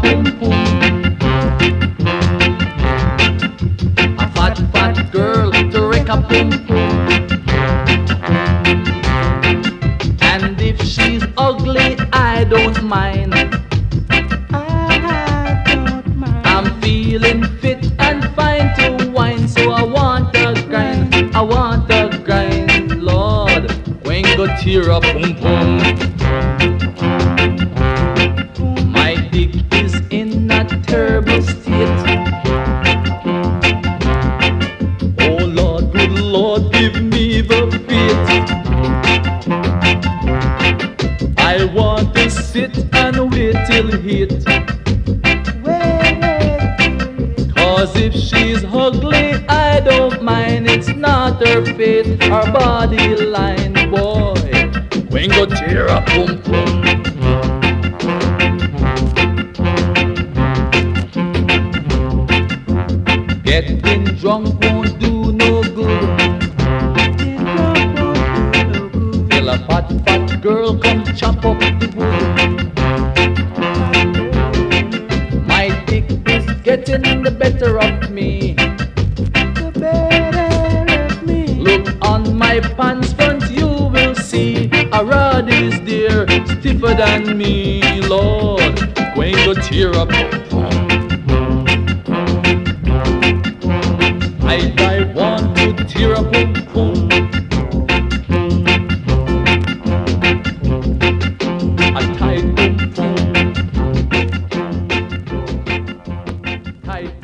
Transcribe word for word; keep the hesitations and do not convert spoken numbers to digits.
boom boom. A fat fat girl to wreck a boom boom. And if she's ugly, I don't mind. I'm feeling fit and fine to wine, so I want a grind, I want a grind, Lord. When go tear up, boom boom. My dick is in a terrible state. Oh Lord, good Lord, give me the faith. I want to sit and wait till hit. Cause if she's ugly, I don't mind. It's not her face, her body line, boy. When go tear up, boom boom. Getting drunk won't do no good. Till a fat fat girl come chop up the wood. My dick is getting the better of me. The better of me. Look on my pants front, you will see a rod is there, stiffer than me, Lord. Going to tear up. I, I want to tear up. A tight boom boom. Tight.